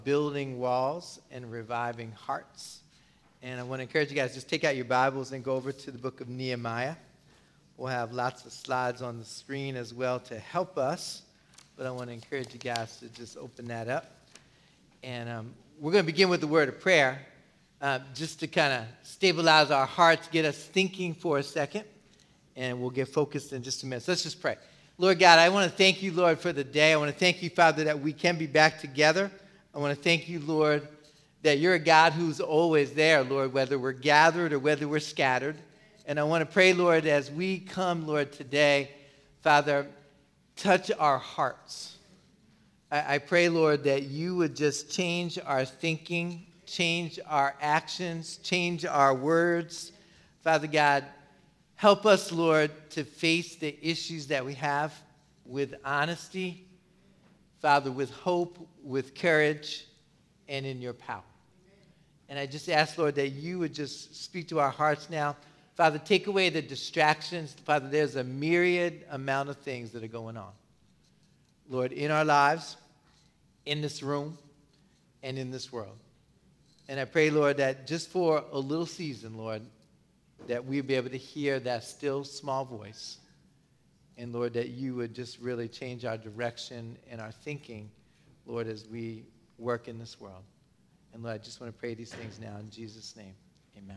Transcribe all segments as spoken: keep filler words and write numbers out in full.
Building walls and reviving hearts. And I want to encourage you guys, just take out your Bibles and go over to the book of Nehemiah. We'll have lots of slides on the screen as well to help us. But I want to encourage you guys to just open that up. And um, we're going to begin with the word of prayer, uh, just to kind of stabilize our hearts, get us thinking for a second. And we'll get focused in just a minute. So let's just pray. Lord God, I want to thank you, Lord, for the day. I want to thank you, Father, that we can be back together. I want to thank you, Lord, that you're a God who's always there, Lord, whether we're gathered or whether we're scattered. And I want to pray, Lord, as we come, Lord, today, Father, touch our hearts. I, I pray, Lord, that you would just change our thinking, change our actions, change our words. Father God, help us, Lord, to face the issues that we have with honesty, Father, with hope, with courage, and in your power. And I just ask, Lord, that you would just speak to our hearts now. Father, take away the distractions. Father, there's a myriad amount of things that are going on. Lord, in our lives, in this room, and in this world. And I pray, Lord, that just for a little season, Lord, that we'll be able to hear that still small voice. And, Lord, that you would just really change our direction and our thinking, Lord, as we work in this world. And, Lord, I just want to pray these things now in Jesus' name. Amen.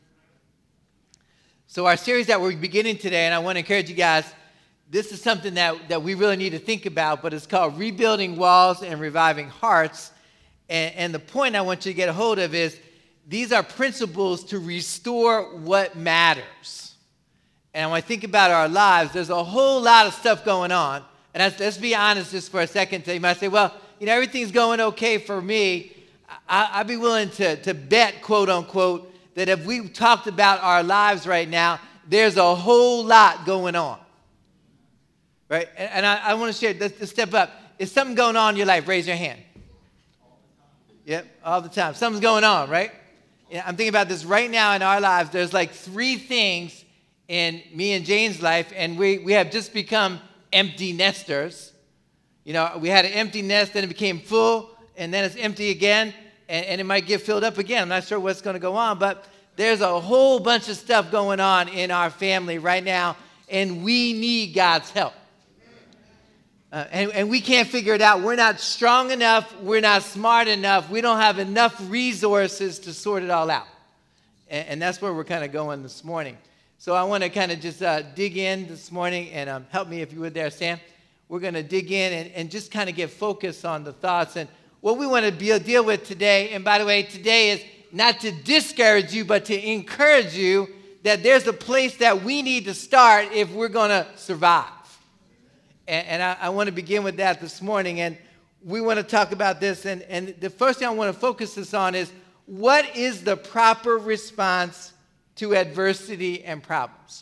So our series that we're beginning today, and I want to encourage you guys, this is something that, that we really need to think about, but it's called Rebuilding Walls and Reviving Hearts. And, and the point I want you to get a hold of is these are principles to restore what matters. And when I think about our lives, there's a whole lot of stuff going on. And let's, let's be honest just for a second. So you might say, well, you know, everything's going okay for me. I, I'd be willing to, to bet, quote unquote, that if we talked about our lives right now, there's a whole lot going on. Right? And, and I, I want to share, let's, let's step up. Is something going on in your life? Raise your hand. Yep, all the time. Something's going on, right? Yeah, I'm thinking about this right now in our lives. There's like three things in me and Jane's life, and we, we have just become empty nesters. You know, we had an empty nest, then it became full, and then it's empty again, and, and it might get filled up again. I'm not sure what's going to go on, but there's a whole bunch of stuff going on in our family right now, and we need God's help. Uh, and, and we can't figure it out. We're not strong enough. We're not smart enough. We don't have enough resources to sort it all out. And, and that's where we're kind of going this morning. So I want to kind of just uh, dig in this morning, and um, help me if you would there, Sam. We're going to dig in and, and just kind of get focused on the thoughts. And what we want to be, deal with today, and by the way, today is not to discourage you, but to encourage you that there's a place that we need to start if we're going to survive. And, and I, I want to begin with that this morning. And we want to talk about this. And, and the first thing I want to focus this on is, what is the proper response to adversity and problems?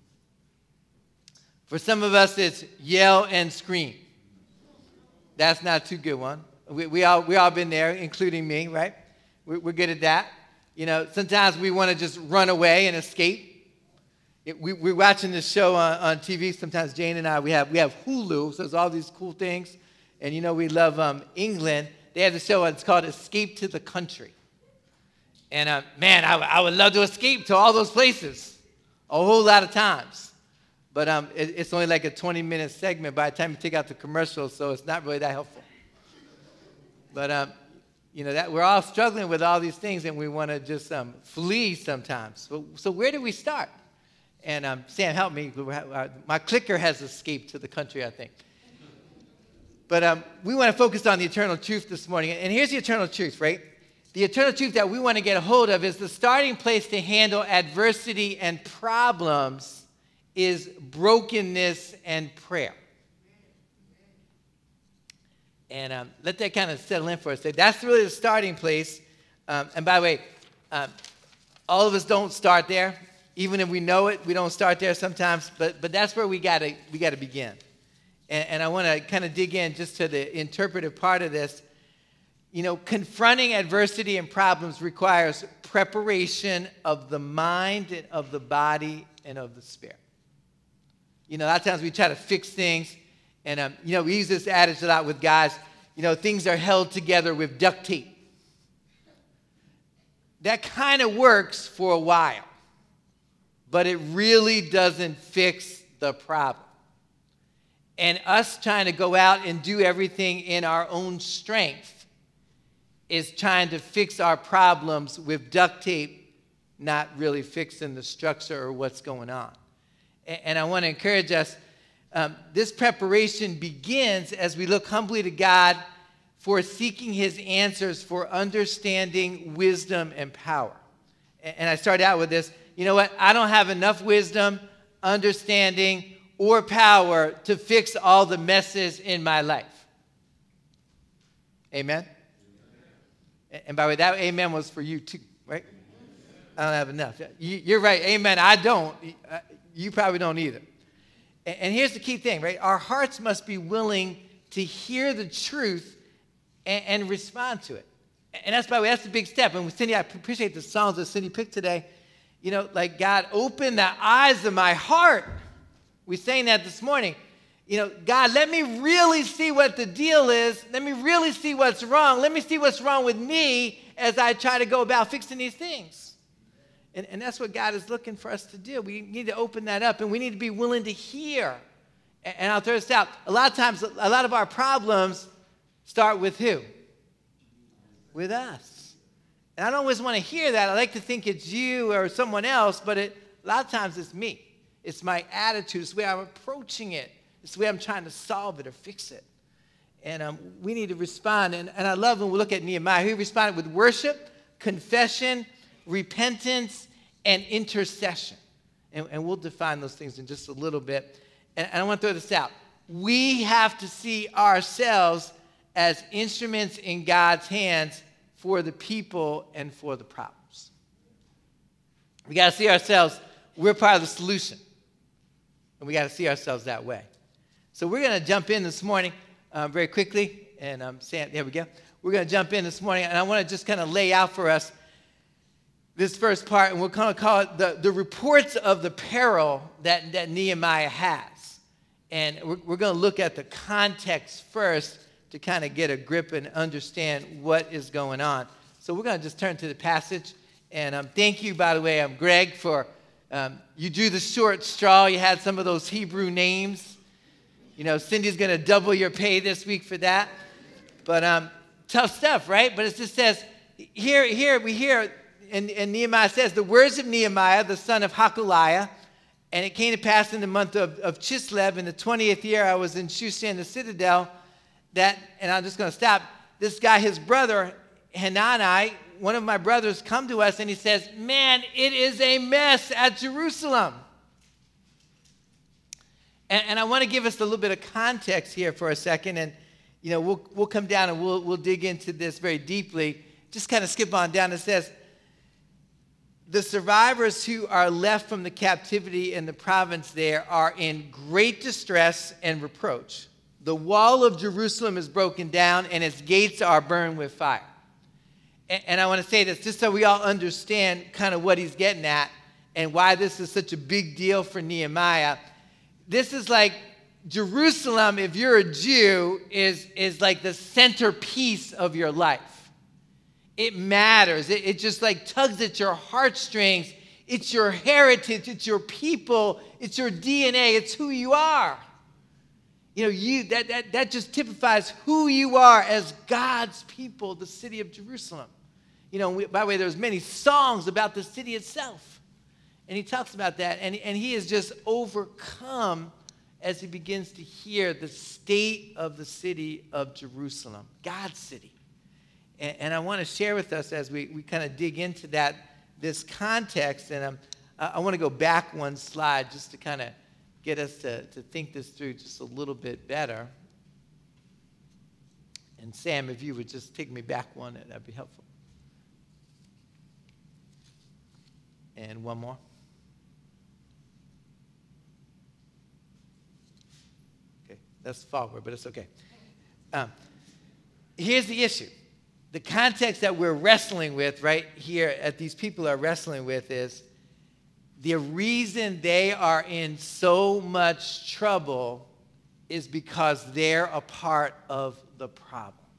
For some of us, it's yell and scream. That's not too good one. We, we all we all been there, including me, right? We, we're good at that. You know, sometimes we want to just run away and escape. It, we, we're watching this show on, on T V. Sometimes Jane and I, we have we have Hulu, so there's all these cool things. And you know, we love um, England. They have the show, it's called Escape to the Country. And, uh, man, I, I would love to escape to all those places a whole lot of times. But um, it, it's only like a twenty-minute segment by the time you take out the commercials, so it's not really that helpful. But, um, you know, that we're all struggling with all these things, and we want to just um, flee sometimes. So, so where do we start? And um, Sam, help me. My clicker has escaped to the country, I think. But um, we want to focus on the eternal truth this morning. And here's the eternal truth, right? The eternal truth that we want to get a hold of is the starting place to handle adversity and problems is brokenness and prayer. And um, let that kind of settle in for us. That's really the starting place. Um, and by the way, um, all of us don't start there. Even if we know it, we don't start there sometimes. But but that's where we gotta we gotta begin. And, and I want to kind of dig in just to the interpretive part of this. You know, confronting adversity and problems requires preparation of the mind and of the body and of the spirit. You know, a lot of times we try to fix things. And, um, you know, we use this adage a lot with guys. you know, things are held together with duct tape. That kind of works for a while, but it really doesn't fix the problem. And us trying to go out and do everything in our own strength is trying to fix our problems with duct tape, not really fixing the structure or what's going on. And I want to encourage us, um, this preparation begins as we look humbly to God for seeking his answers for understanding, wisdom, and power. And I started out with this. You know what? I don't have enough wisdom, understanding, or power to fix all the messes in my life. Amen? And by the way, that amen was for you too, right? I don't have enough. You're right. Amen. I don't. You probably don't either. And here's the key thing, right? Our hearts must be willing to hear the truth and, and respond to it. And that's, by the way, that's the big step. And with Cindy, I appreciate the songs that Cindy picked today. You know, like, God, open the eyes of my heart. We sang that this morning. You know, God, let me really see what the deal is. Let me really see what's wrong. Let me see what's wrong with me as I try to go about fixing these things. And, and that's what God is looking for us to do. We need to open that up, and we need to be willing to hear. And, and I'll throw this out. A lot of times, a lot of our problems start with who? With us. And I don't always want to hear that. I like to think it's you or someone else, but it, a lot of times it's me. It's my attitude. It's the way I'm approaching it. It's the way I'm trying to solve it or fix it. And um, we need to respond. And, and I love when we look at Nehemiah. He responded with worship, confession, repentance, and intercession. And, and we'll define those things in just a little bit. And, and I want to throw this out. We have to see ourselves as instruments in God's hands for the people and for the problems. We got to see ourselves, we're part of the solution. And we got to see ourselves that way. So we're going to jump in this morning uh, very quickly. And um, Sam, there we go. We're going to jump in this morning. And I want to just kind of lay out for us this first part. And we're going to call it the, the reports of the peril that, that Nehemiah has. And we're, we're going to look at the context first to kind of get a grip and understand what is going on. So we're going to just turn to the passage. And um, thank you, by the way, I'm Greg, for um, you drew the short straw. You had some of those Hebrew names. You know, Cindy's going to double your pay this week for that. But um, tough stuff, right? But it just says, here, here we hear, and, and Nehemiah says, the words of Nehemiah, the son of Hakaliah, and it came to pass in the month of, of Chislev, in the twentieth year, I was in Shushan, the citadel, that, and I'm just going to stop, this guy, his brother, Hanani, one of my brothers, come to us, and he says, man, it is a mess at Jerusalem. And, and I want to give us a little bit of context here for a second, and, you know, we'll, we'll come down and we'll, we'll dig into this very deeply. Just kind of skip on down. It says, the survivors who are left from the captivity in the province there are in great distress and reproach. The wall of Jerusalem is broken down, and its gates are burned with fire. And, and I want to say this just so we all understand kind of what he's getting at and why this is such a big deal for Nehemiah. This is like Jerusalem, if you're a Jew, is, is like the centerpiece of your life. It matters. It, it just like tugs at your heartstrings. It's your heritage. It's your people. It's your D N A. It's who you are. You know, you that, that, that just typifies who you are as God's people, the city of Jerusalem. You know, we, by the way, there's many songs about the city itself. And he talks about that. And, and he is just overcome as he begins to hear the state of the city of Jerusalem, God's city. And, and I want to share with us as we, we kind of dig into that, this context. And um, I, I want to go back one slide just to kind of get us to, to think this through just a little bit better. And Sam, if you would just take me back one, that'd be helpful. And one more. Okay, that's forward, but it's okay. Um, here's the issue. The context that we're wrestling with right here, that these people are wrestling with, is the reason they are in so much trouble is because they're a part of the problem.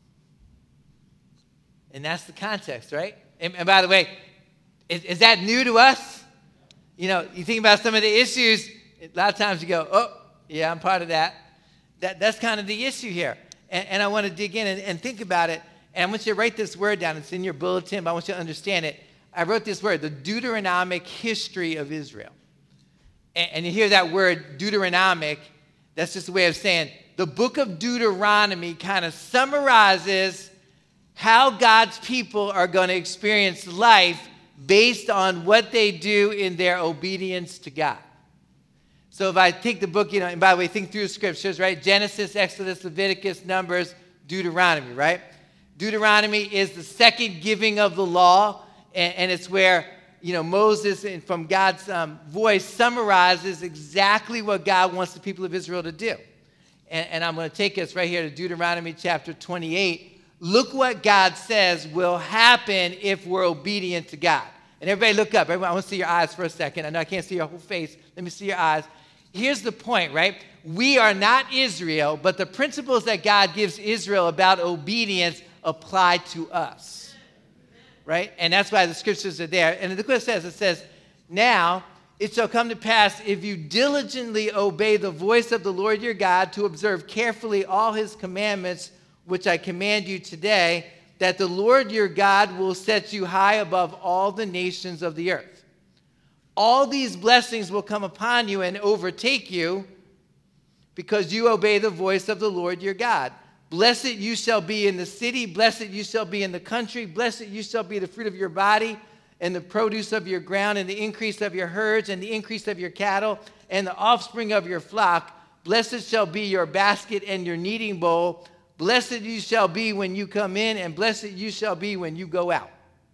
And that's the context, right? And, and by the way, is, is that new to us? You know, you think about some of the issues, a lot of times you go, oh, yeah, I'm part of that. that that's kind of the issue here. And, and I want to dig in and, and think about it. And I want you to write this word down. It's in your bulletin, but I want you to understand it. I wrote this word, the Deuteronomic history of Israel. And, and you hear that word, Deuteronomic, that's just a way of saying the book of Deuteronomy kind of summarizes how God's people are going to experience life based on what they do in their obedience to God. So if I take the book, you know, and by the way, think through the scriptures, right? Genesis, Exodus, Leviticus, Numbers, Deuteronomy, right? Deuteronomy is the second giving of the law, and, and it's where, you know, Moses, from God's um, voice, summarizes exactly what God wants the people of Israel to do. And, and I'm going to take us right here to Deuteronomy chapter twenty-eight. Look what God says will happen if we're obedient to God. And everybody look up. Everybody, I want to see your eyes for a second. I know I can't see your whole face. Let me see your eyes. Here's the point, right? We are not Israel, but the principles that God gives Israel about obedience apply to us, right? And that's why the scriptures are there. And look what it says. It says, now it shall come to pass if you diligently obey the voice of the Lord your God to observe carefully all his commandments, which I command you today, that the Lord your God will set you high above all the nations of the earth. All these blessings will come upon you and overtake you because you obey the voice of the Lord your God. Blessed you shall be in the city, blessed you shall be in the country, blessed you shall be the fruit of your body and the produce of your ground and the increase of your herds and the increase of your cattle and the offspring of your flock. Blessed shall be your basket and your kneading bowl. Blessed you shall be when you come in, and blessed you shall be when you go out.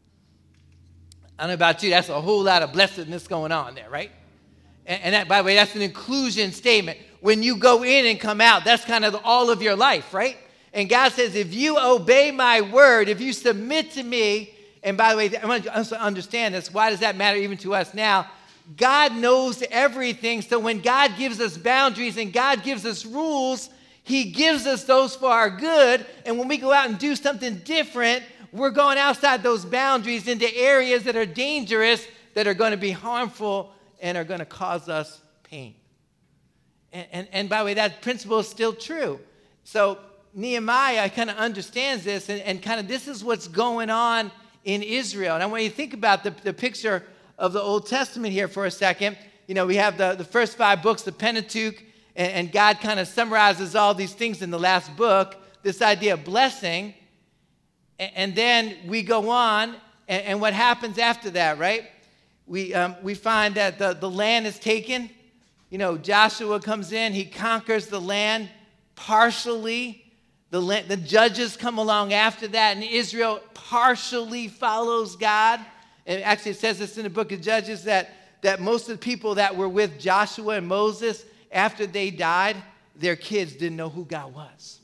I don't know about you, that's a whole lot of blessedness going on there, right? And, and that, by the way, that's an inclusion statement. When you go in and come out, that's kind of all of your life, right? And God says, if you obey my word, if you submit to me, and by the way, I want you to understand this. Why does that matter even to us now? God knows everything. So when God gives us boundaries and God gives us rules, he gives us those for our good. And when we go out and do something different, we're going outside those boundaries into areas that are dangerous, that are going to be harmful, and are going to cause us pain. And, and, and by the way, that principle is still true. So Nehemiah kind of understands this, and, and kind of this is what's going on in Israel. And I want you to think about the, the picture of the Old Testament here for a second. You know, we have the, the first five books, the Pentateuch, and, and God kind of summarizes all these things in the last book, this idea of blessing. And, and then we go on, and, and what happens after that, right? We, um, we find that the, the land is taken. You know, Joshua comes in, he conquers the land partially. The, land, the judges come along after that, and Israel partially follows God. And actually, it says this in the book of Judges that, that most of the people that were with Joshua and Moses, after they died, their kids didn't know who God was.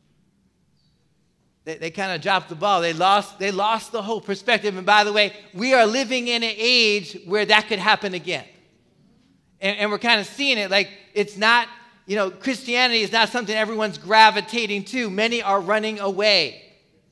They, they kind of dropped the ball. They lost, they lost the whole perspective. And by the way, we are living in an age where that could happen again. And, and we're kind of seeing it like it's not, you know, Christianity is not something everyone's gravitating to. Many are running away.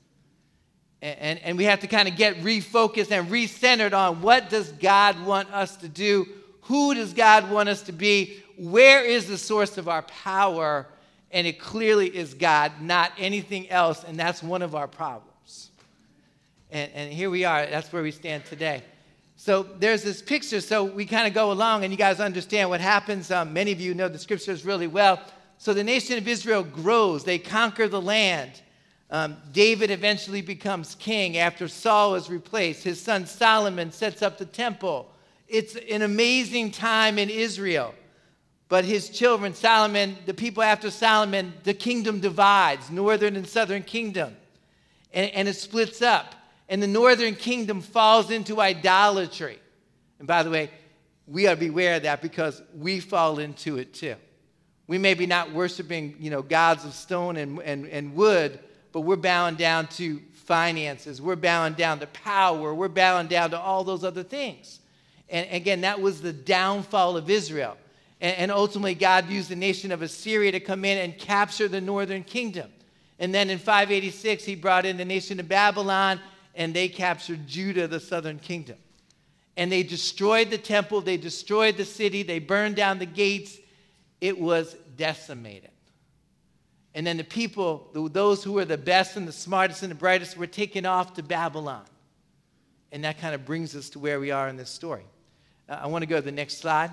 And, and, and we have to kind of get refocused and recentered on what does God want us to do? Who does God want us to be? Where is the source of our power? And it clearly is God, not anything else. And that's one of our problems. And, and here we are. That's where we stand today. So there's this picture. So we kind of go along, and you guys understand what happens. Um, many of you know the scriptures really well. So the nation of Israel grows. They conquer the land. Um, David eventually becomes king after Saul is replaced. His son Solomon sets up the temple. It's an amazing time in Israel. But his children, Solomon, the people after Solomon, the kingdom divides, northern and southern kingdom. And, and it splits up. And the northern kingdom falls into idolatry. And by the way, we ought to beware of that because we fall into it too. We may be not worshiping, you know, gods of stone and, and, and wood, but we're bowing down to finances. We're bowing down to power. We're bowing down to all those other things. And again, that was the downfall of Israel. And, and ultimately, God used the nation of Assyria to come in and capture the northern kingdom. And then in five eighty-six, he brought in the nation of Babylon, and they captured Judah, the southern kingdom. And they destroyed the temple, they destroyed the city, they burned down the gates. It was decimated. And then the people, those who were the best and the smartest and the brightest, were taken off to Babylon. And that kind of brings us to where we are in this story. Uh, I want to go to the next slide.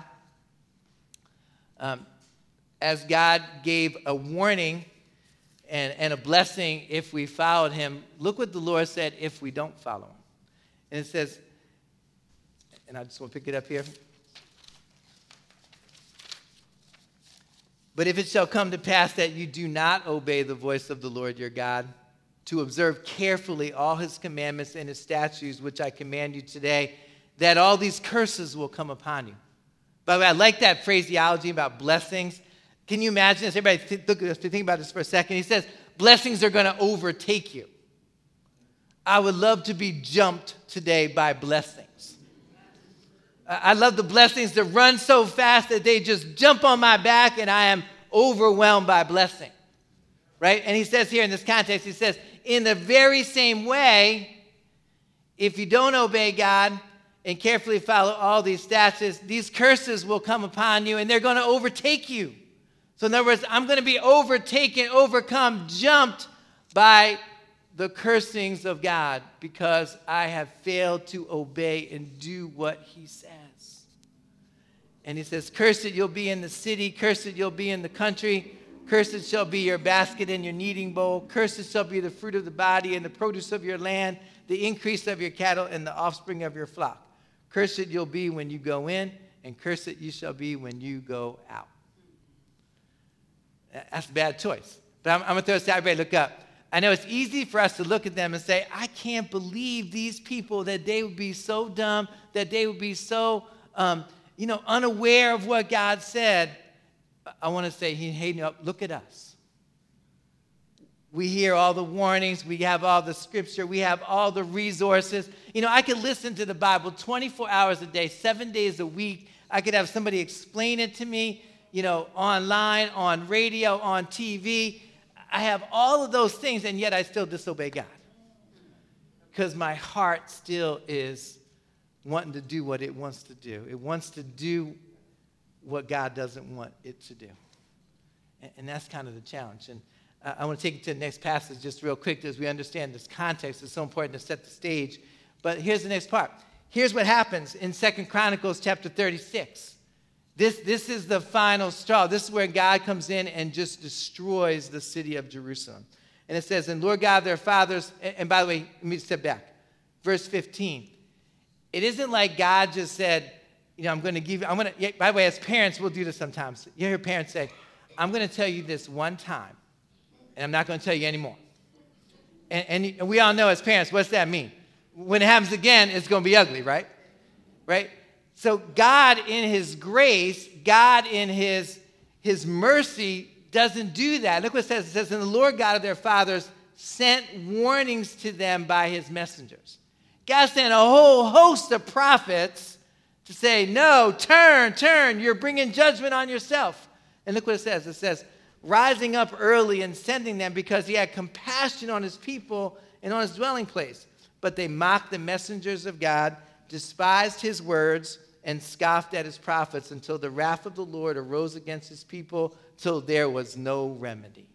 Um, as God gave a warning and, and a blessing if we followed him, look what the Lord said if we don't follow him. And it says, and I just want to pick it up here. But if it shall come to pass that you do not obey the voice of the Lord your God, to observe carefully all his commandments and his statutes, which I command you today, that all these curses will come upon you. By the way, I like that phraseology about blessings. Can you imagine this? Everybody th- look at this, think about this for a second. He says, blessings are going to overtake you. I would love to be jumped today by blessings. I love the blessings that run so fast that they just jump on my back and I am overwhelmed by blessing. Right? And he says here in this context, he says, in the very same way, if you don't obey God and carefully follow all these statutes, these curses will come upon you and they're going to overtake you. So in other words, I'm going to be overtaken, overcome, jumped by the cursings of God because I have failed to obey and do what he says. And he says, cursed you'll be in the city, cursed you'll be in the country, cursed shall be your basket and your kneading bowl, cursed shall be the fruit of the body and the produce of your land, the increase of your cattle and the offspring of your flock. Cursed you'll be when you go in, and cursed you shall be when you go out. That's a bad choice. But I'm, I'm going to throw this out. Everybody look up. I know it's easy for us to look at them and say, I can't believe these people, that they would be so dumb, that they would be so, um, you know, unaware of what God said. I want to say, hey, no, look at us. We hear all the warnings. We have all the scripture. We have all the resources. You know, I could listen to the Bible twenty-four hours a day, seven days a week. I could have somebody explain it to me, you know, online, on radio, on T V. I have all of those things, and yet I still disobey God. Because my heart still is wanting to do what it wants to do. It wants to do what God doesn't want it to do. And, and that's kind of the challenge. And uh, I want to take you to the next passage just real quick as we understand this context. It's so important to set the stage. But here's the next part. Here's what happens in Second Chronicles chapter thirty-six. This, this is the final straw. This is where God comes in and just destroys the city of Jerusalem. And it says, and Lord God, their fathers, and, and by the way, let me step back. Verse fifteen. It isn't like God just said, you know, I'm going to give you, I'm going to, by the way, as parents, we'll do this sometimes. You hear parents say, I'm going to tell you this one time, and I'm not going to tell you anymore. And, and we all know as parents, what's that mean? When it happens again, it's going to be ugly, right? Right? So God in his grace, God in his, his mercy doesn't do that. Look what it says. It says, and the Lord God of their fathers sent warnings to them by his messengers. God sent a whole host of prophets to say, no, turn, turn, you're bringing judgment on yourself. And look what it says. It says, rising up early and sending them because he had compassion on his people and on his dwelling place. But they mocked the messengers of God, despised his words, and scoffed at his prophets until the wrath of the Lord arose against his people till there was no remedy.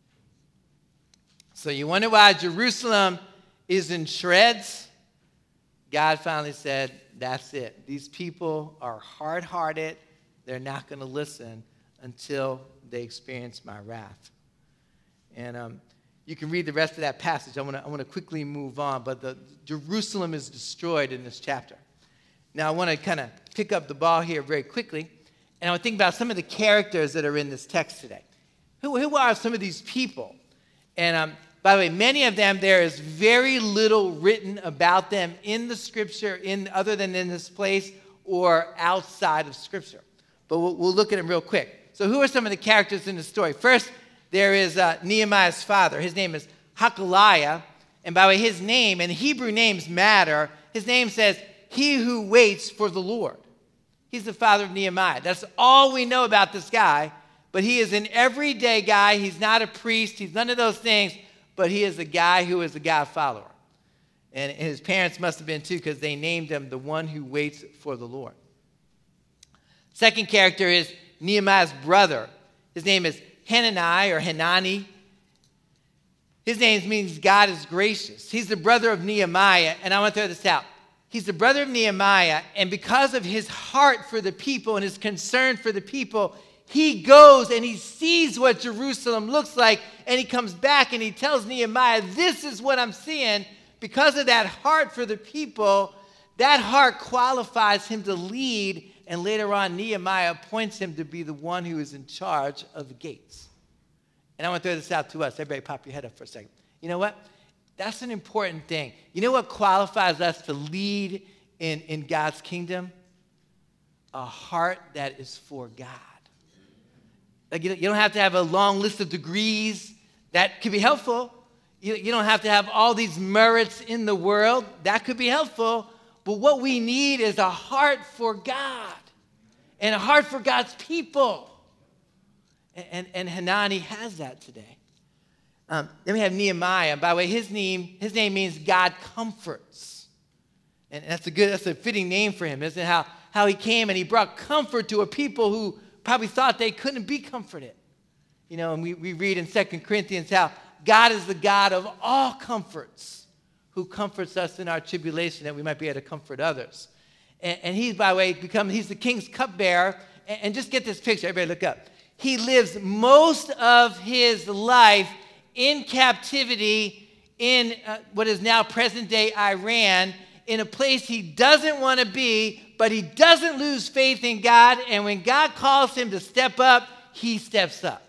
So you wonder why Jerusalem is in shreds? God finally said, that's it. These people are hard-hearted. They're not going to listen until they experience my wrath. And um, you can read the rest of that passage. I want to I want to quickly move on. But the, Jerusalem is destroyed in this chapter. Now, I want to kind of pick up the ball here very quickly. And I want to think about some of the characters that are in this text today. Who, who are some of these people? And um, by the way, many of them, there is very little written about them in the Scripture, in other than in this place or outside of Scripture. But we'll, we'll look at them real quick. So who are some of the characters in the story? First, there is uh, Nehemiah's father. His name is Hakaliah. And by the way, his name, and Hebrew names matter, his name says, he who waits for the Lord. He's the father of Nehemiah. That's all we know about this guy, But he is an everyday guy. He's not a priest. He's none of those things. But he is a guy who is a God follower. And his parents must have been too, because they named him the one who waits for the Lord. Second character is Nehemiah's brother. His name is Hanani or Hanani. His name means God is gracious. He's the brother of Nehemiah. And I want to throw this out. He's the brother of Nehemiah. And because of his heart for the people and his concern for the people, he goes and he sees what Jerusalem looks like. And he comes back and he tells Nehemiah, this is what I'm seeing. Because of that heart for the people, that heart qualifies him to lead. And later on, Nehemiah appoints him to be the one who is in charge of the gates. And I want to throw this out to us. Everybody pop your head up for a second. You know what? That's an important thing. You know what qualifies us to lead in, in God's kingdom? A heart that is for God. Like you don't have to have a long list of degrees. That could be helpful. You, you don't have to have all these merits in the world. That could be helpful. But what we need is a heart for God and a heart for God's people. And, and Hanani has that today. Um, then we have Nehemiah. By the way, his name, his name means God comforts. And that's a good, that's a fitting name for him, isn't it? How, how he came and he brought comfort to a people who probably thought they couldn't be comforted. You know, and we, we read in Second Corinthians how God is the God of all comforts, who comforts us in our tribulation that we might be able to comfort others. And, and he's, by the way, become, he's the king's cupbearer. And, and just get this picture. Everybody look up. He lives most of his life in captivity in uh, what is now present-day Iran, in a place he doesn't want to be, but he doesn't lose faith in God, and when God calls him to step up, he steps up.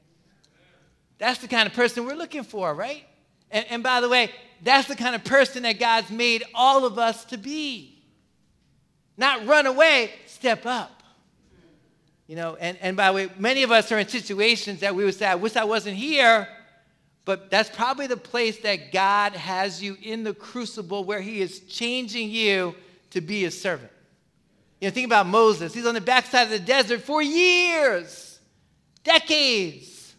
That's the kind of person we're looking for, right? And, and by the way, that's the kind of person that God's made all of us to be. Not run away, step up. You know, and, and by the way, many of us are in situations that we would say, I wish I wasn't here, but that's probably the place that God has you in the crucible where he is changing you to be his servant. You know, think about Moses. He's on the backside of the desert for years, decades.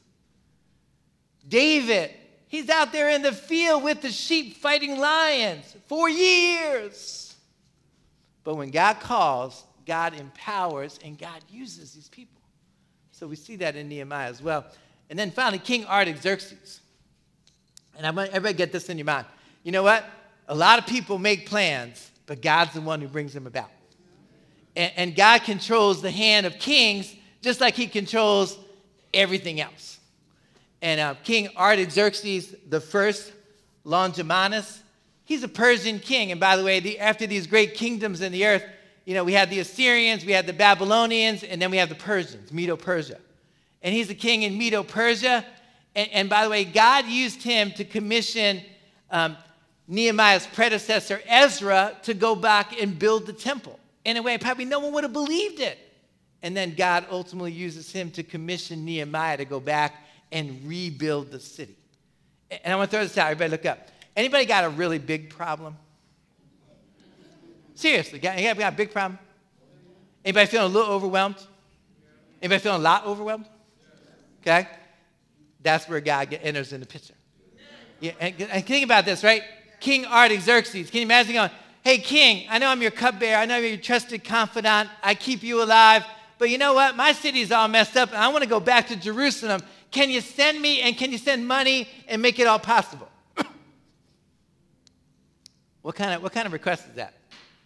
David, he's out there in the field with the sheep fighting lions for years. But when God calls, God empowers, and God uses these people. So we see that in Nehemiah as well. And then finally, King Artaxerxes. And I want everybody get this in your mind. You know what? A lot of people make plans, but God's the one who brings them about. And, and God controls the hand of kings just like he controls everything else. And uh, King Artaxerxes the first, Longimanus, he's a Persian king. And by the way, the, after these great kingdoms in the earth, you know, we had the Assyrians, we had the Babylonians, and then we have the Persians, Medo-Persia. And he's the king in Medo-Persia. And, and by the way, God used him to commission um, Nehemiah's predecessor, Ezra, to go back and build the temple. In a way, probably no one would have believed it. And then God ultimately uses him to commission Nehemiah to go back and rebuild the city. And I want to throw this out. Everybody look up. Anybody got a really big problem? Seriously, got, got a big problem? Anybody feeling a little overwhelmed? Anybody feeling a lot overwhelmed? Okay? That's where God get, enters in the picture. Yeah, and, and think about this, right? King Artaxerxes. Can you imagine going, hey, king, I know I'm your cupbearer. I know you're your trusted confidant. I keep you alive. But you know what? My city's all messed up, and I want to go back to Jerusalem. Can you send me, and can you send money and make it all possible? What kind of, what kind of request is that?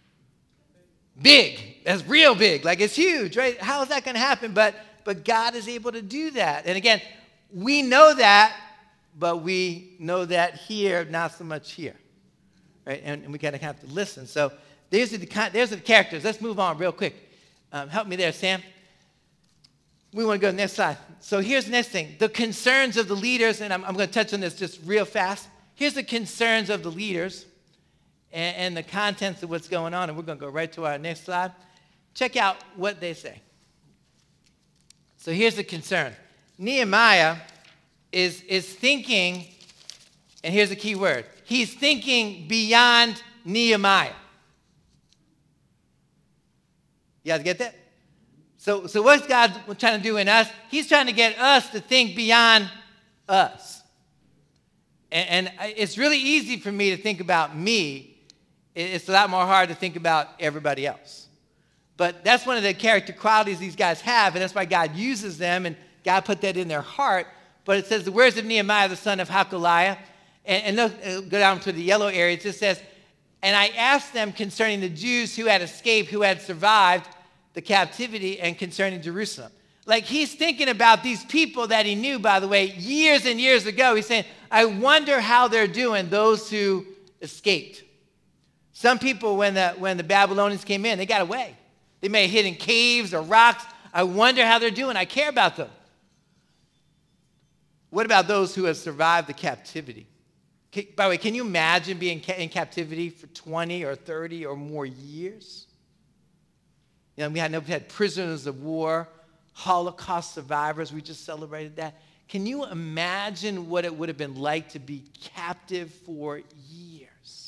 Big. That's real big. Like it's huge, right? How is that going to happen? But but God is able to do that. And again, we know that, but we know that here, not so much here, right? And, and we got to have to listen. So there's the there's the characters. Let's move on real quick. Um, help me there, Sam. We want to go to the next slide. So here's the next thing: the concerns of the leaders, and I'm, I'm going to touch on this just real fast. Here's the concerns of the leaders. And the contents of what's going on, and we're going to go right to our next slide. Check out what they say. So here's the concern. Nehemiah is, is thinking, and here's the key word. He's thinking beyond Nehemiah. You guys get that? So, so what's God trying to do in us? He's trying to get us to think beyond us. And, and it's really easy for me to think about me. It's a lot more hard to think about everybody else. But that's one of the character qualities these guys have, and that's why God uses them, and God put that in their heart. But it says the words of Nehemiah, the son of Hakaliah, and, and look, go down to the yellow area. It just says, and I asked them concerning the Jews who had escaped, who had survived the captivity, and concerning Jerusalem. Like, he's thinking about these people that he knew, by the way, years and years ago. He's saying, I wonder how they're doing, those who escaped. Some people, when the, when the Babylonians came in, they got away. They may have hid in caves or rocks. I wonder how they're doing. I care about them. What about those who have survived the captivity? Can, by the way, can you imagine being in captivity for twenty or thirty or more years? You know, we had, we had prisoners of war, Holocaust survivors. We just celebrated that. Can you imagine what it would have been like to be captive for years?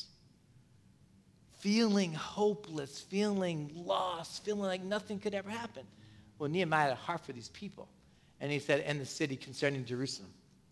Feeling hopeless, feeling lost, feeling like nothing could ever happen. Well, Nehemiah had a heart for these people. And he said, and the city concerning Jerusalem.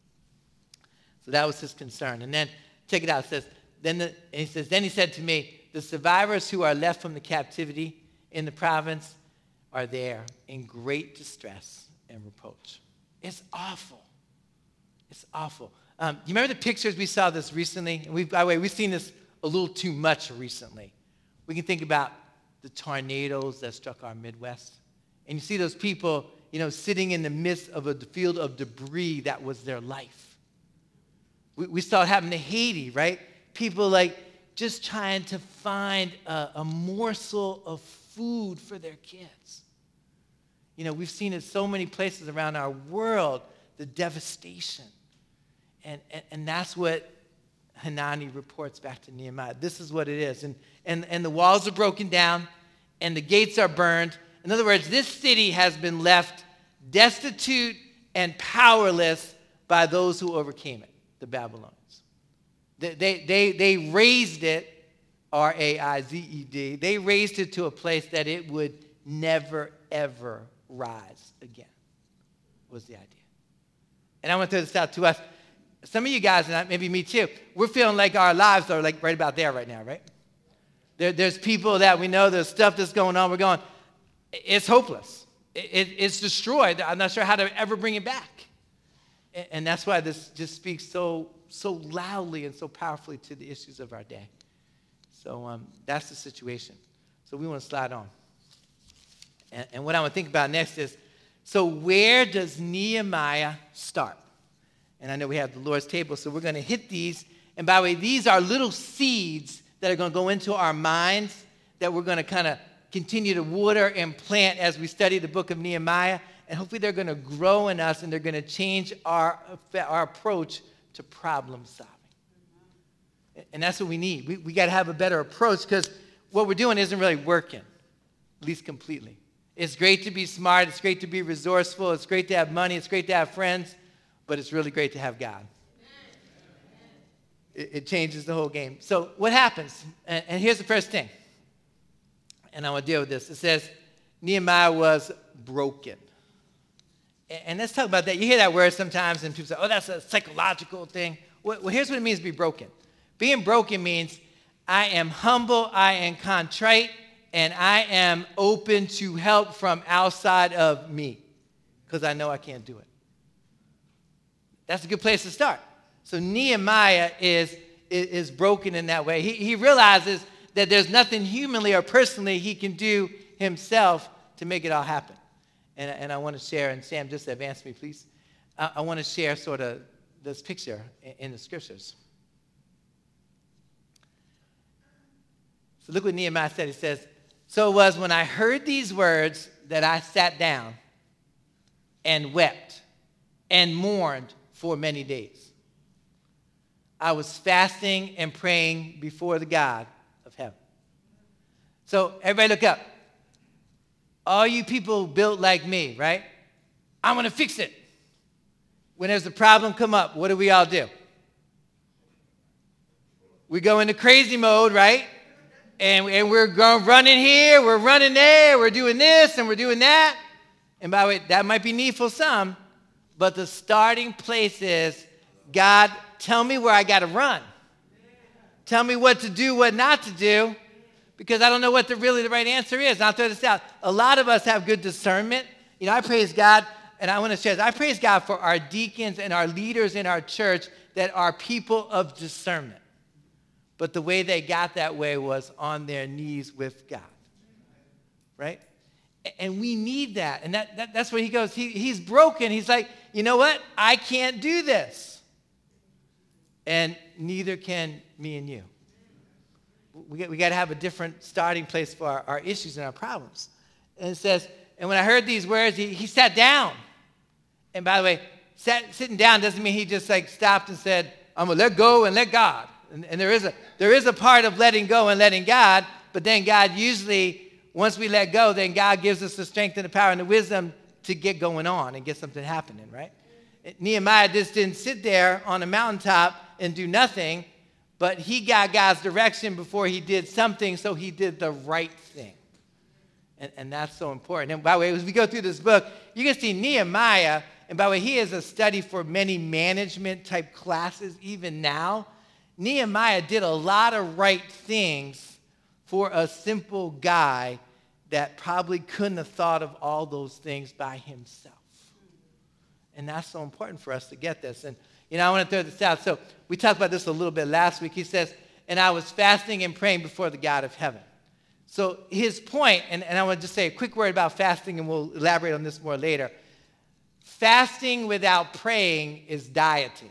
So that was his concern. And then, check it out. It says, then the, and he says, then he said to me, the survivors who are left from the captivity in the province are there in great distress and reproach. It's awful. It's awful. Um, you remember the pictures we saw this recently? And we, by the way, we've seen this a little too much recently. We can think about the tornadoes that struck our Midwest. And you see those people, you know, sitting in the midst of a field of debris that was their life. We, we saw it happen to Haiti, right? People like just trying to find a, a morsel of food for their kids. You know, we've seen it so many places around our world, the devastation. And, and, and that's what Hanani reports back to Nehemiah. This is what it is. And, and, and the walls are broken down, and the gates are burned. In other words, this city has been left destitute and powerless by those who overcame it, the Babylonians. They, they, they, they raised it, R A I Z E D, they raised it to a place that it would never, ever rise again, was the idea. And I want to throw this out to us. Some of you guys, and maybe me too, we're feeling like our lives are like right about there right now, right? There, there's people that we know, there's stuff that's going on, we're going, it's hopeless. It, it, it's destroyed. I'm not sure how to ever bring it back. And, and that's why this just speaks so, so loudly and so powerfully to the issues of our day. So um, that's the situation. So we want to slide on. And, and what I want to think about next is, so where does Nehemiah start? And I know we have the Lord's table, so we're going to hit these. And by the way, these are little seeds that are going to go into our minds that we're going to kind of continue to water and plant as we study the book of Nehemiah. And hopefully they're going to grow in us and they're going to change our, our approach to problem solving. And that's what we need. We, we got to have a better approach because what we're doing isn't really working, at least completely. It's great to be smart. It's great to be resourceful. It's great to have money. It's great to have friends. But it's really great to have God. It, it changes the whole game. So what happens? And, and here's the first thing. And I want to deal with this. It says, Nehemiah was broken. And, and let's talk about that. You hear that word sometimes, and people say, oh, that's a psychological thing. Well, well, here's what it means to be broken. Being broken means I am humble, I am contrite, and I am open to help from outside of me because I know I can't do it. That's a good place to start. So Nehemiah is, is, is broken in that way. He, he realizes that there's nothing humanly or personally he can do himself to make it all happen. And, and I want to share, and Sam, just advance me, please. I, I want to share sort of this picture in, in the scriptures. So look what Nehemiah said. He says, so it was when I heard these words that I sat down and wept and mourned for many days. I was fasting and praying before the God of heaven. So everybody look up. All you people built like me, right? I'm going to fix it. When there's a problem come up, what do we all do? We go into crazy mode, right? And, and we're going running here, we're running there, we're doing this, and we're doing that. And by the way, that might be needful some, but the starting place is, God, tell me where I got to run. Tell me what to do, what not to do, because I don't know what the really the right answer is. And I'll throw this out. A lot of us have good discernment. You know, I praise God, and I want to share this. I praise God for our deacons and our leaders in our church that are people of discernment. But the way they got that way was on their knees with God, right? And we need that. And that, that that's where he goes. He, he's broken. He's like, you know what? I can't do this. And neither can me and you. We got, we got to have a different starting place for our, our issues and our problems. And it says, and when I heard these words, he, he sat down. And by the way, sat, sitting down doesn't mean he just like stopped and said, I'm going to let go and let God. And, and there is a there is a part of letting go and letting God, but then God usually, once we let go, then God gives us the strength and the power and the wisdom to get going on and get something happening, right? Nehemiah just didn't sit there on a mountaintop and do nothing, but he got God's direction before he did something, so he did the right thing. And, and that's so important. And by the way, as we go through this book, you can see Nehemiah, and by the way, he is a study for many management type classes even now. Nehemiah did a lot of right things for a simple guy that probably couldn't have thought of all those things by himself. And that's so important for us to get this. And, you know, I want to throw this out. So we talked about this a little bit last week. He says, and I was fasting and praying before the God of heaven. So his point, and, and I want to just say a quick word about fasting, and we'll elaborate on this more later. Fasting without praying is dieting.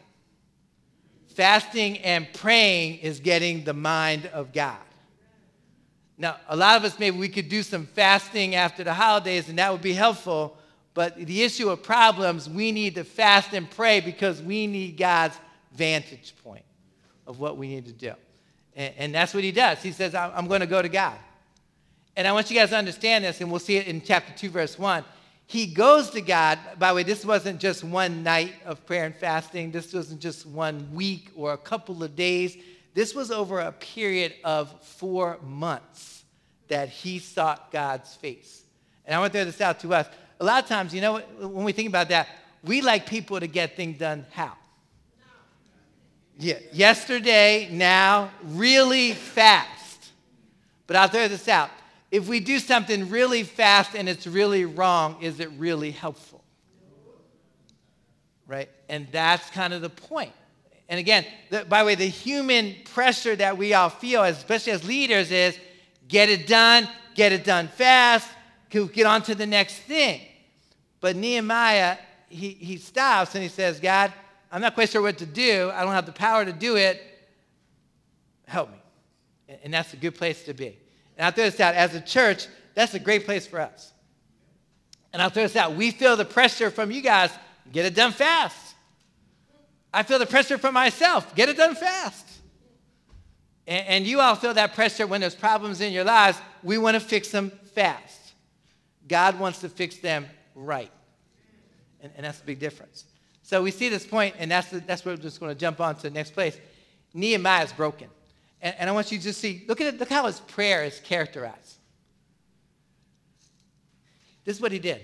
Fasting and praying is getting the mind of God. Now, a lot of us, maybe we could do some fasting after the holidays, and that would be helpful. But the issue of problems, we need to fast and pray because we need God's vantage point of what we need to do. And, and that's what he does. He says, I'm going to go to God. And I want you guys to understand this, and we'll see it in chapter two, verse one. He goes to God. By the way, this wasn't just one night of prayer and fasting. This wasn't just one week or a couple of days. This was over a period of four months that he sought God's face. And I want to throw this out to us. A lot of times, you know, when we think about that, we like people to get things done how? Yeah, yesterday, now, really fast. But I'll throw this out. If we do something really fast and it's really wrong, is it really helpful? Right? And that's kind of the point. And again, the, by the way, the human pressure that we all feel, especially as leaders, is get it done, get it done fast, get on to the next thing. But Nehemiah, he, he stops and he says, God, I'm not quite sure what to do. I don't have the power to do it. Help me. And, and that's a good place to be. And I'll throw this out. As a church, that's a great place for us. And I'll throw this out. We feel the pressure from you guys. Get it done fast. I feel the pressure from myself. Get it done fast. And, and you all feel that pressure when there's problems in your lives. We want to fix them fast. God wants to fix them right. And, and that's a big difference. So we see this point, and that's, the, that's where we're just going to jump on to the next place. Nehemiah is broken. And, and I want you to see, look at it, look how his prayer is characterized. This is what he did.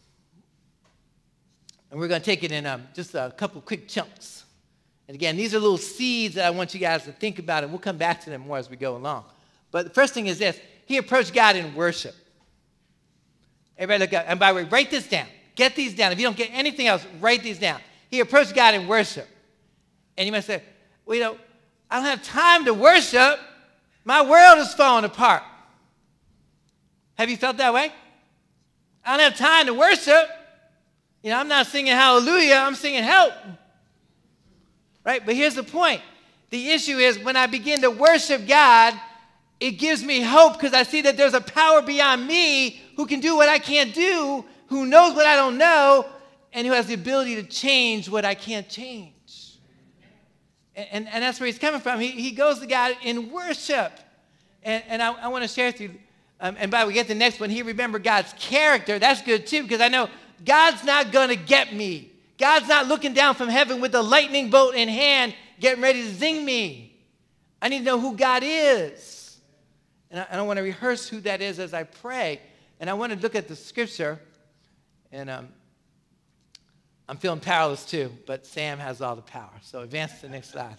And we're going to take it in um, just a couple quick chunks. And again, these are little seeds that I want you guys to think about, and we'll come back to them more as we go along. But the first thing is this. He approached God in worship. Everybody look up. And by the way, write this down. Get these down. If you don't get anything else, write these down. He approached God in worship. And you might say, well, you know, I don't have time to worship. My world is falling apart. Have you felt that way? I don't have time to worship. You know, I'm not singing hallelujah. I'm singing help. Right? But here's the point. The issue is when I begin to worship God, it gives me hope because I see that there's a power beyond me who can do what I can't do, who knows what I don't know, and who has the ability to change what I can't change. And, and, and that's where he's coming from. He, he goes to God in worship. And, and I, I want to share with you, um, and by the way, we get the next one. He remembered God's character. That's good too, because I know God's not going to get me. God's not looking down from heaven with a lightning bolt in hand, getting ready to zing me. I need to know who God is. And I, and I want to rehearse who that is as I pray. And I want to look at the scripture. And um, I'm feeling powerless too, but Sam has all the power. So advance to the next slide.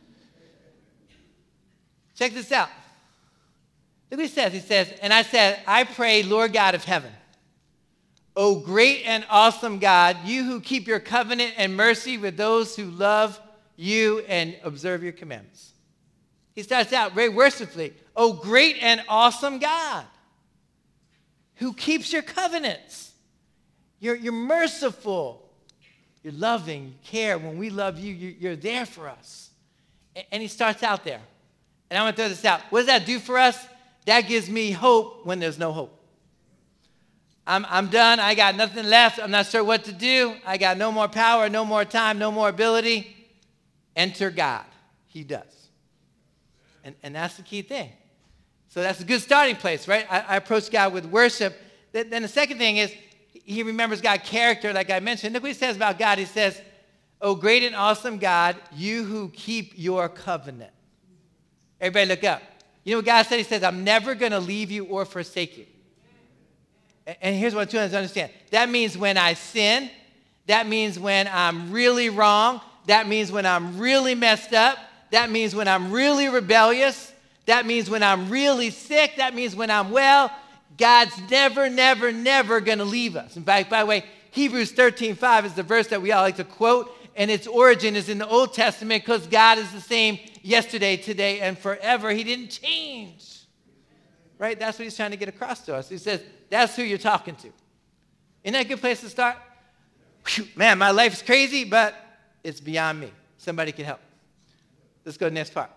Check this out. Look what he says. He says, and I said, I pray, Lord God of heaven, O great and awesome God, you who keep your covenant and mercy with those who love you and observe your commandments. He starts out very worshipfully. O great and awesome God, who keeps your covenants. You're, you're merciful. You're loving. You care. When we love you, you you're there for us. And, and he starts out there. And I want to throw this out. What does that do for us? That gives me hope when there's no hope. I'm, I'm done. I got nothing left. I'm not sure what to do. I got no more power, no more time, no more ability. Enter God. He does. And, and that's the key thing. So that's a good starting place, right? I, I approach God with worship. Then, then the second thing is he remembers God's character, like I mentioned. Look what he says about God. He says, "O great and awesome God, you who keep your covenant." Everybody look up. You know what God said? He says, "I'm never going to leave you or forsake you." And here's what you have to understand. That means when I sin. That means when I'm really wrong. That means when I'm really messed up. That means when I'm really rebellious. That means when I'm really sick. That means when I'm well. God's never, never, never going to leave us. In fact, by the way, Hebrews thirteen five is the verse that we all like to quote, and its origin is in the Old Testament because God is the same yesterday, today, and forever. He didn't change. Right? That's what he's trying to get across to us. He says, that's who you're talking to. Isn't that a good place to start? Whew, man, my life's crazy, but it's beyond me. Somebody can help. Let's go to the next part.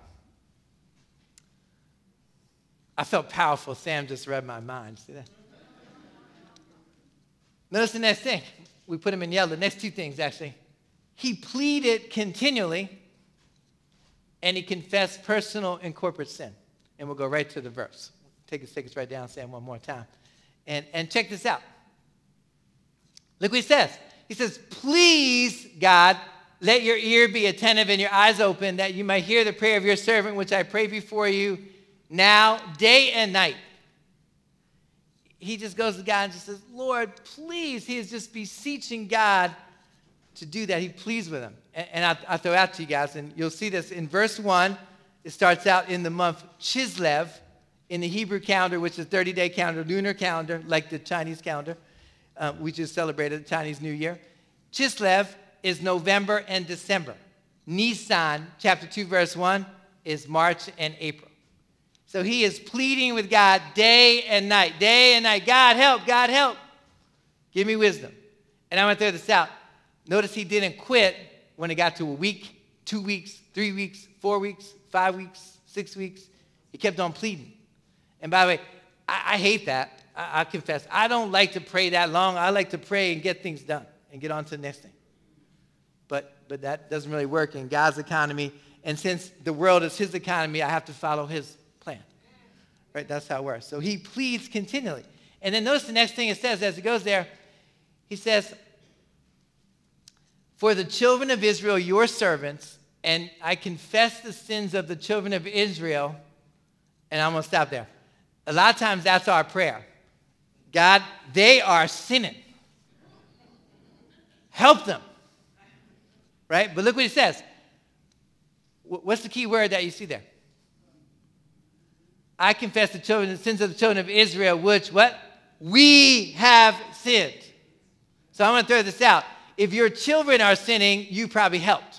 I felt powerful. Sam just read my mind. See that? Notice the next thing. We put him in yellow. The next two things, actually. He pleaded continually, and he confessed personal and corporate sin. And we'll go right to the verse. Take us, take us right down, Sam, one more time. And, and check this out. Look what he says. He says, "Please, God, let your ear be attentive and your eyes open, that you might hear the prayer of your servant, which I pray before you now, day and night." He just goes to God and just says, "Lord, please." He is just beseeching God to do that. He pleads with him. And, and I'll, I'll throw out to you guys, and you'll see this in verse one. It starts out in the month Chislev in the Hebrew calendar, which is thirty-day calendar, lunar calendar, like the Chinese calendar. Uh, we just celebrated the Chinese New Year. Chislev is November and December. Nisan, chapter two, verse one, is March and April. So he is pleading with God day and night, day and night. God, help, God, help. Give me wisdom. And I want to throw this out. Notice he didn't quit when it got to a week, two weeks, three weeks, four weeks, five weeks, six weeks. He kept on pleading. And by the way, I, I hate that. I, I confess. I don't like to pray that long. I like to pray and get things done and get on to the next thing. But, but that doesn't really work in God's economy. And since the world is his economy, I have to follow his plan. Right? That's how it works. So he pleads continually. And then notice the next thing it says as it goes there. He says, "For the children of Israel, your servants," and I confess the sins of the children of Israel, and I'm going to stop there. A lot of times that's our prayer. God, they are sinning. Help them. Right? But look what he says. What's the key word that you see there? "I confess the children, the sins of the children of Israel, which what? We have sinned." So I'm going to throw this out. If your children are sinning, you probably helped.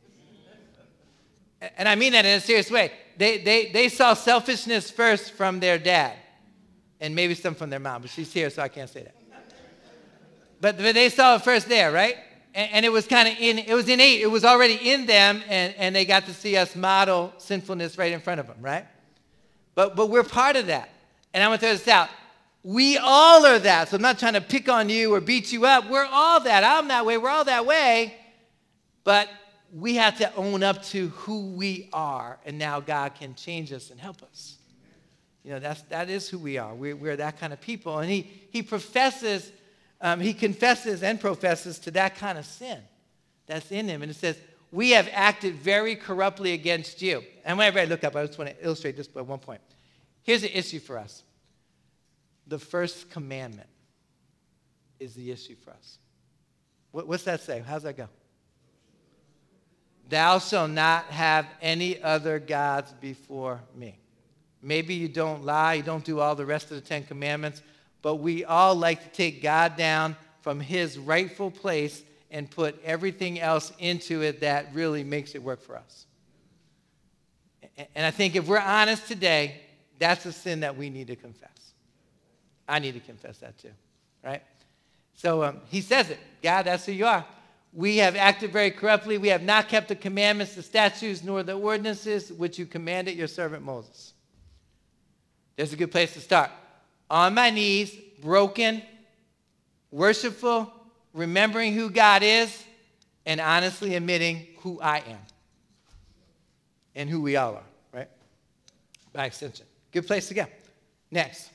And I mean that in a serious way. They, they, they saw selfishness first from their dad. And maybe some from their mom, but she's here, so I can't say that. But, but they saw it first there, right? And, and it was kind of in, it was innate. It was already in them, and, and they got to see us model sinfulness right in front of them, right? But, but we're part of that. And I'm going to throw this out. We all are that. So I'm not trying to pick on you or beat you up. We're all that. I'm that way. We're all that way. But we have to own up to who we are, and now God can change us and help us. You know, that's, that is who we are. We're, we're that kind of people. And he, he professes, um, he confesses and professes to that kind of sin that's in him. And it says, "We have acted very corruptly against you." And when I read, look up, I just want to illustrate this by one point. Here's the issue for us. The first commandment is the issue for us. What, what's that say? How's that go? Thou shalt not have any other gods before me. Maybe you don't lie, you don't do all the rest of the Ten Commandments, but we all like to take God down from his rightful place and put everything else into it that really makes it work for us. And I think if we're honest today, that's a sin that we need to confess. I need to confess that too, right? So um, he says it. God, that's who you are. We have acted very corruptly. We have not kept the commandments, the statutes, nor the ordinances which you commanded your servant Moses. There's a good place to start. On my knees, broken, worshipful, remembering who God is, and honestly admitting who I am and who we all are, right? By extension. Good place to go. Next.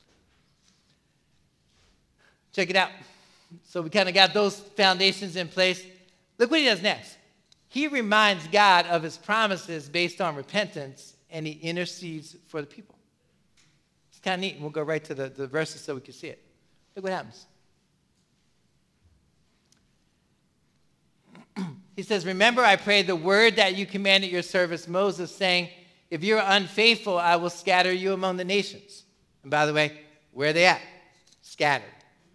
Check it out. So we kind of got those foundations in place. Look what he does next. He reminds God of his promises based on repentance, and he intercedes for the people. It's kind of neat. We'll go right to the, the verses so we can see it. Look what happens. He says, remember, I prayed the word that you commanded your servant Moses, saying, if you're unfaithful, I will scatter you among the nations. And by the way, where are they at? Scattered.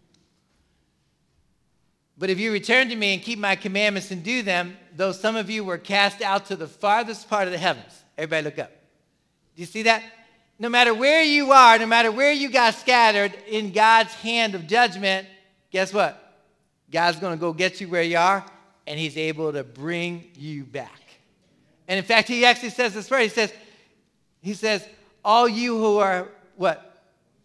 But if you return to me and keep my commandments and do them, though some of you were cast out to the farthest part of the heavens. Everybody look up. Do you see that? No matter where you are, no matter where you got scattered in God's hand of judgment, guess what? God's going to go get you where you are, and he's able to bring you back. And in fact, he actually says this word. He says, he says, all you who are what?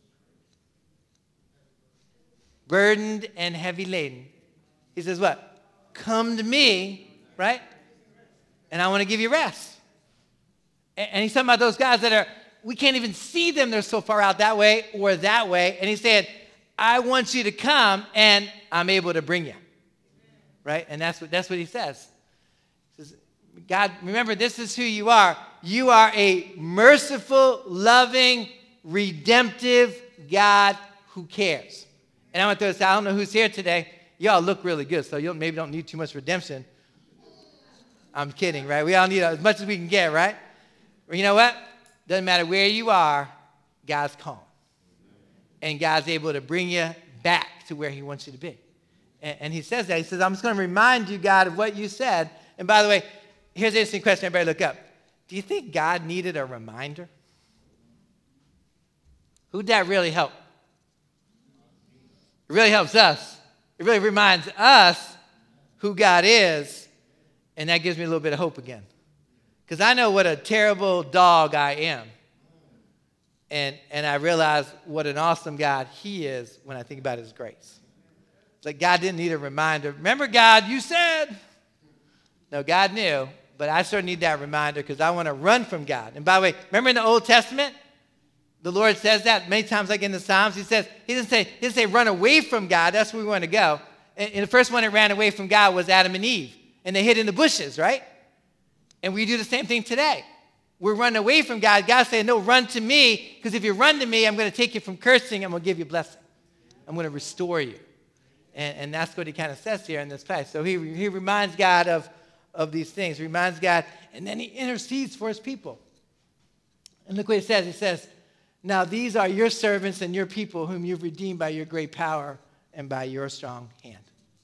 Burdened and heavy laden. He says what? Come to me, right? And I want to give you rest. And he's talking about those guys that are, we can't even see them. They're so far out that way or that way. And he's saying, I want you to come and I'm able to bring you. Right? And that's what, that's what he says. He says, God, remember, this is who you are. You are a merciful, loving, redemptive God who cares. And I want to throw this out. I don't know who's here today. Y'all look really good, so you maybe don't need too much redemption. I'm kidding, right? We all need as much as we can get, right? But you know what? Doesn't matter where you are, God's calm. And God's able to bring you back to where he wants you to be. And, and he says that. He says, I'm just going to remind you, God, of what you said. And by the way, here's an interesting question. Everybody look up. Do you think God needed a reminder? Who'd that really help? It really helps us. It really reminds us who God is, and that gives me a little bit of hope again. Because I know what a terrible dog I am, and, and I realize what an awesome God he is when I think about his grace. It's like God didn't need a reminder. Remember, God, you said. No, God knew, but I sure need that reminder because I want to run from God. And by the way, remember in the Old Testament, the Lord says that many times, like in the Psalms. He says, he doesn't say, he doesn't say run away from God. That's where we want to go. And, and the first one that ran away from God was Adam and Eve. And they hid in the bushes, right? And we do the same thing today. We're running away from God. God's saying, no, run to me. Because if you run to me, I'm going to take you from cursing. I'm going to give you blessing. I'm going to restore you. And, and that's what he kind of says here in this place. So he, he reminds God of, of these things. He reminds God. And then he intercedes for his people. And look what he says. He says, now these are your servants and your people whom you've redeemed by your great power and by your strong hand.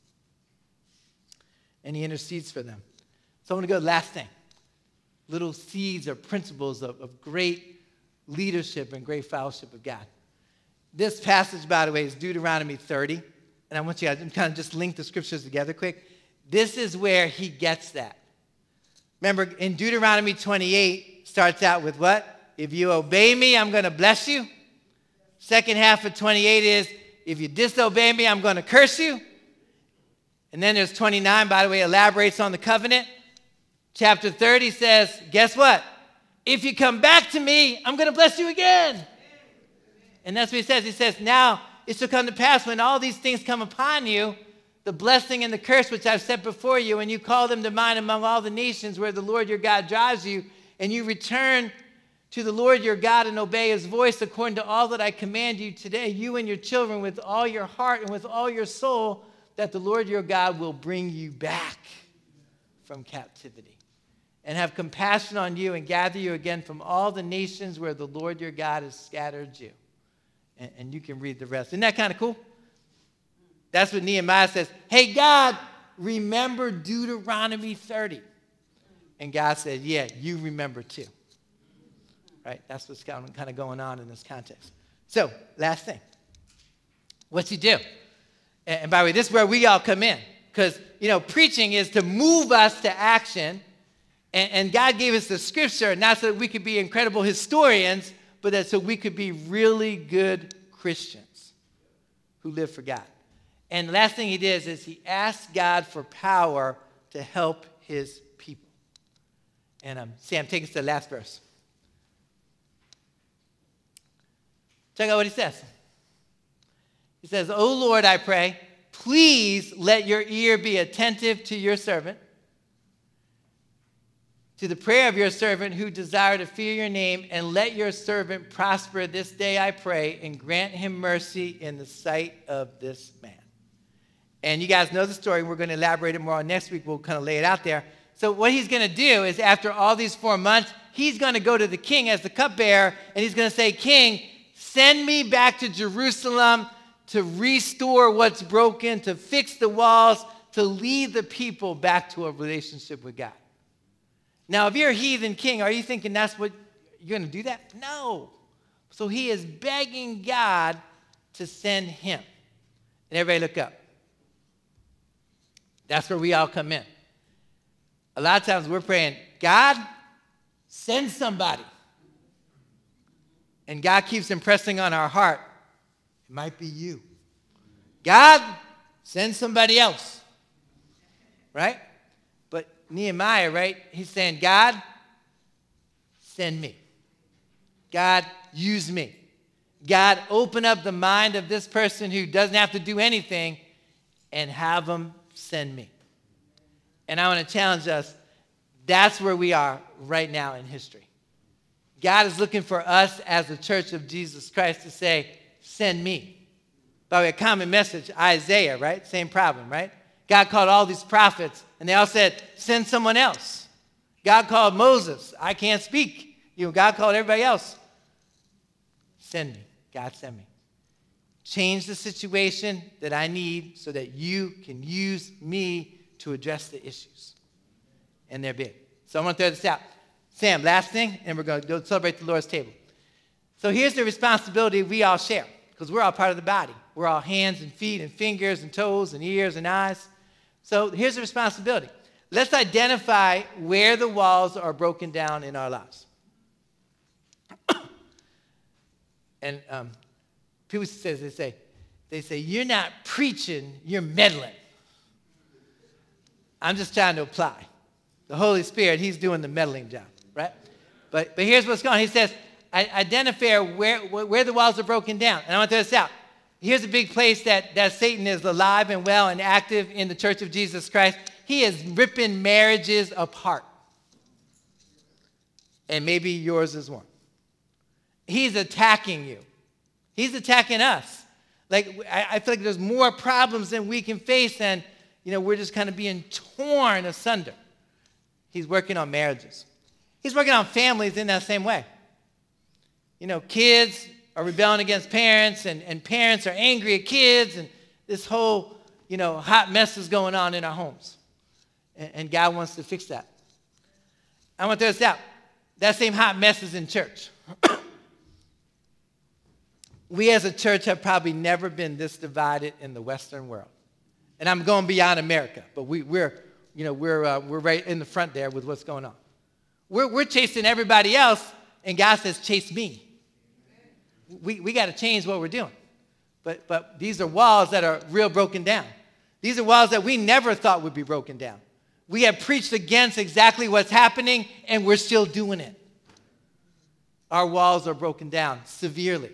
And he intercedes for them. So I want to go to the last thing. Little seeds or principles of, of great leadership and great fellowship of God. This passage, by the way, is Deuteronomy thirty. And I want you guys to kind of just link the scriptures together quick. This is where he gets that. Remember, in Deuteronomy twenty-eight, starts out with what? If you obey me, I'm going to bless you. Second half of twenty-eight is, if you disobey me, I'm going to curse you. And then there's twenty-nine, by the way, elaborates on the covenant. Chapter thirty says, guess what? If you come back to me, I'm going to bless you again. And that's what he says. He says, now it shall come to pass when all these things come upon you, the blessing and the curse which I've set before you, and you call them to mind among all the nations where the Lord your God drives you, and you return to the Lord your God and obey his voice according to all that I command you today, you and your children, with all your heart and with all your soul, that the Lord your God will bring you back from captivity and have compassion on you and gather you again from all the nations where the Lord your God has scattered you. And, and you can read the rest. Isn't that kind of cool? That's what Nehemiah says. Hey, God, remember Deuteronomy thirty. And God said, yeah, you remember too. Right? That's what's kind of going on in this context. So, last thing. What's he do? And, and by the way, this is where we all come in. Because, you know, preaching is to move us to action. And, and God gave us the scripture, not so that we could be incredible historians, but that so we could be really good Christians who live for God. And the last thing he did is he asked God for power to help his people. And um, Sam, take us to the last verse. Check out what he says. He says, O Lord, I pray, please let your ear be attentive to your servant, to the prayer of your servant who desire to fear your name, and let your servant prosper this day, I pray, and grant him mercy in the sight of this man. And you guys know the story. We're going to elaborate it more on next week. We'll kind of lay it out there. So what he's going to do is after all these four months, he's going to go to the king as the cupbearer, and he's going to say, King, send me back to Jerusalem to restore what's broken, to fix the walls, to lead the people back to a relationship with God. Now, if you're a heathen king, are you thinking that's what you're going to do that? No. So he is begging God to send him. And everybody look up. That's where we all come in. A lot of times we're praying, God, send somebody. And God keeps impressing on our heart, it might be you. God, send somebody else. Right? But Nehemiah, right, he's saying, God, send me. God, use me. God, open up the mind of this person who doesn't have to do anything and have them send me. And I want to challenge us, that's where we are right now in history. God is looking for us as the church of Jesus Christ to say, send me. By the way, a common message, Isaiah, right? Same problem, right? God called all these prophets, and they all said, send someone else. God called Moses, I can't speak. You know, God called everybody else. Send me. God, send me. Change the situation that I need so that you can use me to address the issues. And they're big. So I want to throw this out. Sam, last thing, and we're going to go celebrate the Lord's table. So here's the responsibility we all share, because we're all part of the body. We're all hands and feet and fingers and toes and ears and eyes. So here's the responsibility. Let's identify where the walls are broken down in our lives. And um, people say, they say, they say, you're not preaching, you're meddling. I'm just trying to apply. The Holy Spirit, he's doing the meddling job, right? But but here's what's going on. He says, identify where, where the walls are broken down. And I want to throw this out. Here's a big place that, that Satan is alive and well and active in the Church of Jesus Christ. He is ripping marriages apart. And maybe yours is one. He's attacking you. He's attacking us. Like, I, I feel like there's more problems than we can face, and, you know, we're just kind of being torn asunder. He's working on marriages. He's working on families in that same way. You know, kids are rebelling against parents, and, and parents are angry at kids, and this whole, you know, hot mess is going on in our homes. And, and God wants to fix that. I want to throw this out. That same hot mess is in church. We as a church have probably never been this divided in the Western world. And I'm going beyond America, but we, we're, you know, we're, uh, we're right in the front there with what's going on. We're, we're chasing everybody else, and God says, chase me. We, we got to change what we're doing. But, but these are walls that are real broken down. These are walls that we never thought would be broken down. We have preached against exactly what's happening, and we're still doing it. Our walls are broken down severely.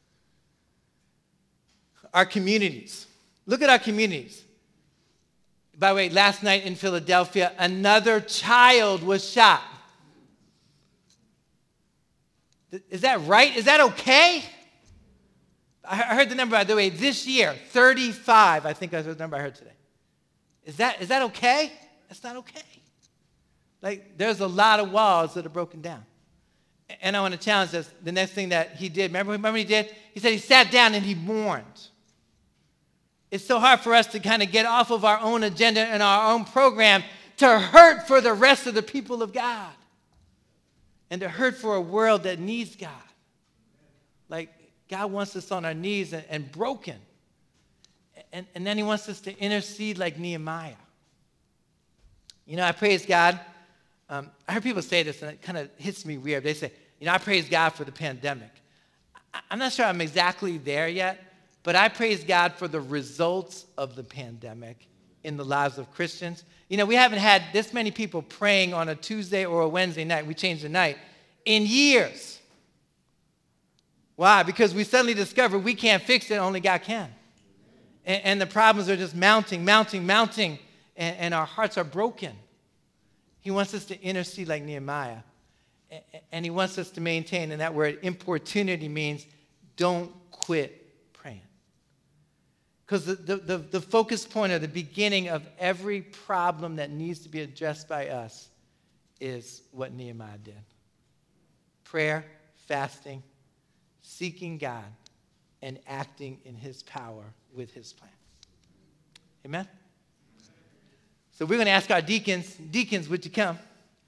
Our communities. Look at our communities. By the way, last night in Philadelphia, another child was shot. Is that right? Is that okay? I heard the number, by the way, this year, thirty-five, I think that's the number I heard today. Is that, is that okay? That's not okay. Like, there's a lot of walls that are broken down. And I want to challenge us, the next thing that he did, remember, remember what he did? He said he sat down and he mourned. It's so hard for us to kind of get off of our own agenda and our own program to hurt for the rest of the people of God. And to hurt for a world that needs God. Like, God wants us on our knees and, and broken. And, and then he wants us to intercede like Nehemiah. You know, I praise God. Um, I heard people say this, and it kind of hits me weird. They say, you know, I praise God for the pandemic. I, I'm not sure I'm exactly there yet, but I praise God for the results of the pandemic in the lives of Christians. You know, we haven't had this many people praying on a Tuesday or a Wednesday night. We changed the night in years. Why? Because we suddenly discovered we can't fix it, only God can. And, and the problems are just mounting, mounting, mounting, and, and our hearts are broken. He wants us to intercede like Nehemiah. And, and he wants us to maintain, and that word importunity means don't quit praying. Because the, the, the, the focus point or the beginning of every problem that needs to be addressed by us is what Nehemiah did. Prayer, fasting, seeking God, and acting in his power with his plan. Amen? So we're going to ask our deacons, deacons, would you come?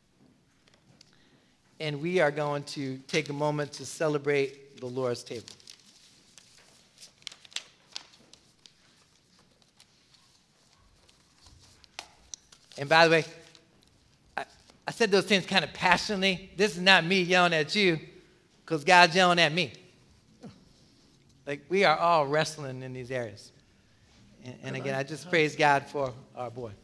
And we are going to take a moment to celebrate the Lord's table. And by the way, I, I said those things kind of passionately. This is not me yelling at you because God's yelling at me. Like, we are all wrestling in these areas. And, and again, I just praise God for our boy.